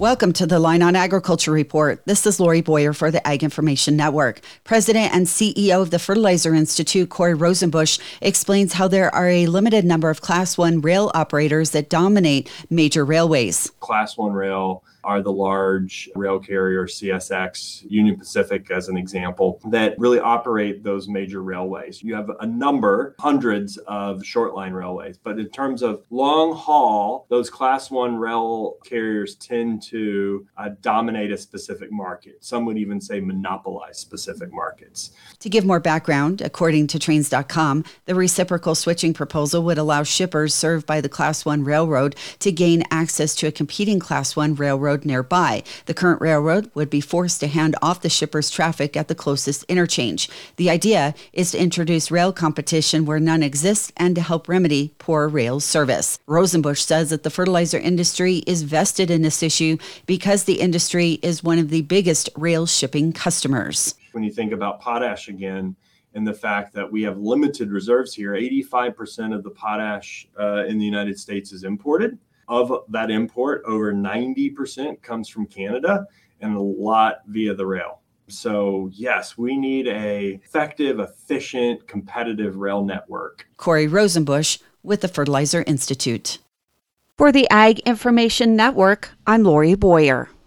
Welcome to the Line on Agriculture Report. This is Lori Boyer for the Ag Information Network. President and CEO of the Fertilizer Institute, Corey Rosenbusch, explains how there are a limited number of Class 1 rail operators that dominate major railways. Class 1 rail are the large rail carriers, CSX, Union Pacific as an example, that really operate those major railways. You have a number, hundreds of short line railways, but in terms of long haul, those Class 1 rail carriers tend to dominate a specific market. Some would even say monopolize specific markets. To give more background, according to Trains.com, the reciprocal switching proposal would allow shippers served by the Class 1 railroad to gain access to a competing Class 1 railroad nearby. The current railroad would be forced to hand off the shipper's traffic at the closest interchange. The idea is to introduce rail competition where none exists and to help remedy poor rail service. Rosenbusch says that the fertilizer industry is vested in this issue because the industry is one of the biggest rail shipping customers. When you think about potash again, and the fact that we have limited reserves here, 85% of the potash in the United States is imported. Of that import, over 90% comes from Canada and a lot via the rail. So yes, we need a effective, efficient, competitive rail network. Corey Rosenbusch with the Fertilizer Institute. For the Ag Information Network, I'm Lori Boyer.